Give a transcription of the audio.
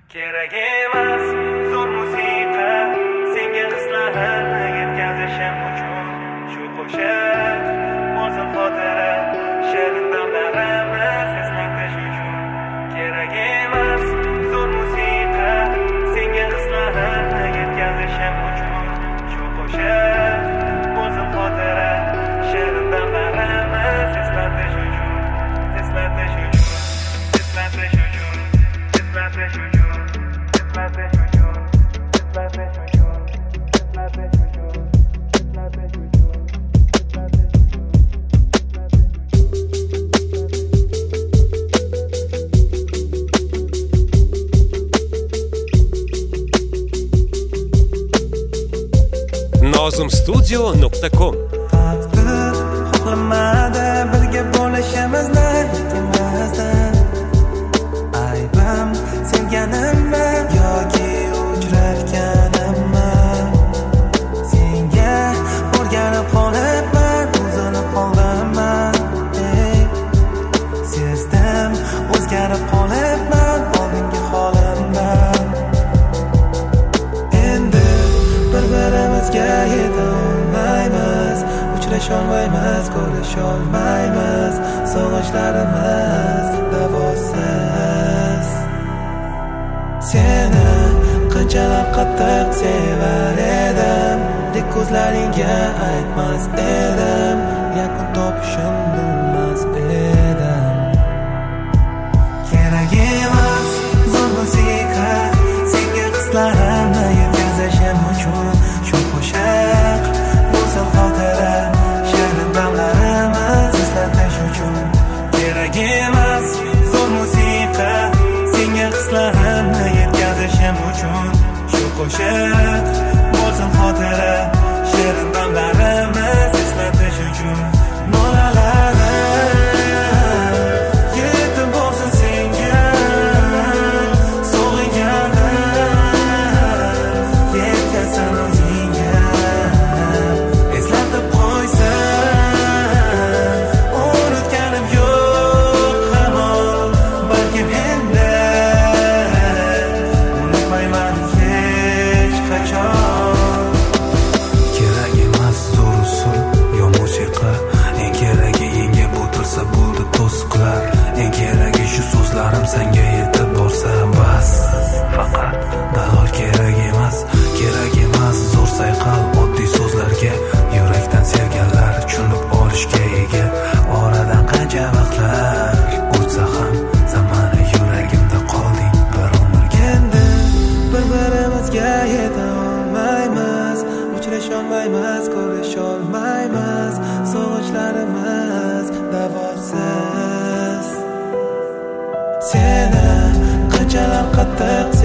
Kerak emas zo'r musiqa, senga hislarimni yetkazishim uchun. Shu qo'shiq bo'lsin xotira, shirin damlarimni eslatish uchun. Kerak emas zo'r musiqa, senga hislarimni yetkazishim uchun. Shu qo'shiq bo'lsin xotira, shirin damlarimni eslatish uchun. Eslatish uchun. Eslatish uchun. Eslatish uchun. nozimstudio.com xohlamadi birga bo'lishimizni ikkamizdan. Aybim sevganimmi yoki uchratganimmi? Senga o'rganib qolibman, o'zilib qoldimman. Sezdim o'zgarib qolibman, oldingi holimdan. Endi bir-birimizga yetolmaymiz, uchrasholmaymiz, ko'risholmaymiz. Sog'inchlarimiz davosiz. Seni qanchalar qattiq sevar edim, dek ko'zlaringga aytmas edim. Yakun topishim bilmas edim. Kerak emas zo'r musiqa, senga hislarimni yetkazishim uchun. Shu qo'shiq bo'lsin xotira, shirin damlarimiz eslatish uchun. Kerak emas zo'r musiqa, senga hislarimni yetkazishim uchun. Shu qo'shiq bo'lsin xotira, shirin damlarimiz eslatish uchun. Nolalarim yetib bo'lsin senga, sog'inganim yetkazsin o'zingga. Eslatib qo'ysin, unutganim yo'q hamon, balkim endi unutmayman hech qachon. Kerak emas zo'r usul yo musiqa, eng keragi yenga bo'tirsa bo'ldi to'siqlar. Eng keragi shu so'zlarim senga yetib borsa bas. Faqat dalol kerak emas zo'r sayqal oddiy so'zlarga. Yurakdan sevganlar tushunib olishga ega. Oradan qancha vaqtlar o'tsa ham zamani yuragimda qolding bir umrga. Endi bir-birimizga yetolmaymiz, uchrasholmaymiz, ko'risholmaymiz. Sog'inchlarimiz davosiz. Seni qanchalar qattiq